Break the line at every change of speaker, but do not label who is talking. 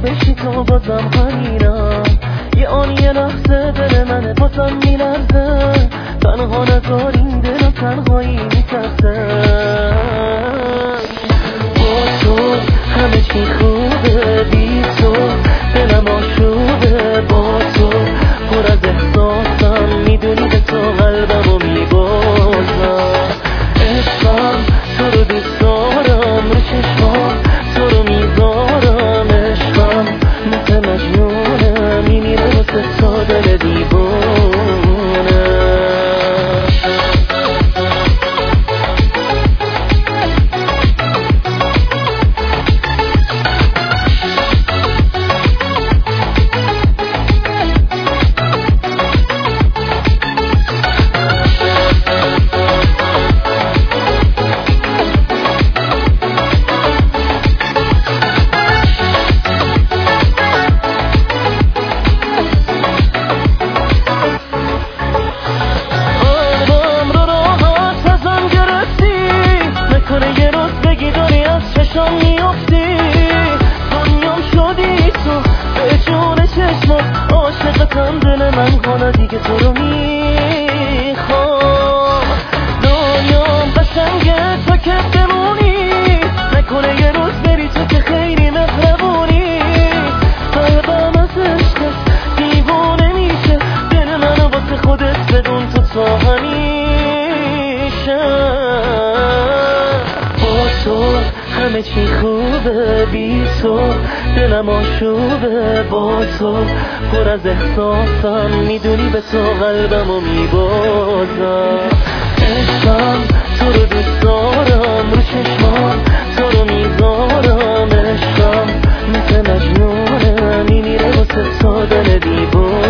بشی تو بازم همینم. یه آن یه لحظه دل منه بازم میلرزه، تنها نذارین دلم تنهایی میترسه. با تو همه چی خوبه، بی تو دلم آشوبه. با تو پر از احساسم، میدونی به تو قلبمو میبازم. عشقم تو رو دوست دارم، رو چشمام تو رو میذارم. عشقم مثل مجنونه، میمیره واسه تو دل دیوونه. عاشقتم دل من حالا دیگه تو رو میخوام. دنیام قشنگه تو که بمونی، نکنه یه روز بری تو که خیلی مهربونی. قلبم از عشقت دیوانه میشه، دل منو واسه خودت بدون تو تا همیشه. با تو همه چی خوبه، بی تو دلم آشوبه. با تو پر از احساسم، میدونی به تو قلبمو میبازم. عشقم تو رو دوست دارم، رو چشمام تو رو میذارم. عشقم مثل مجنونه، میمیره واسه تو دل دیوانه.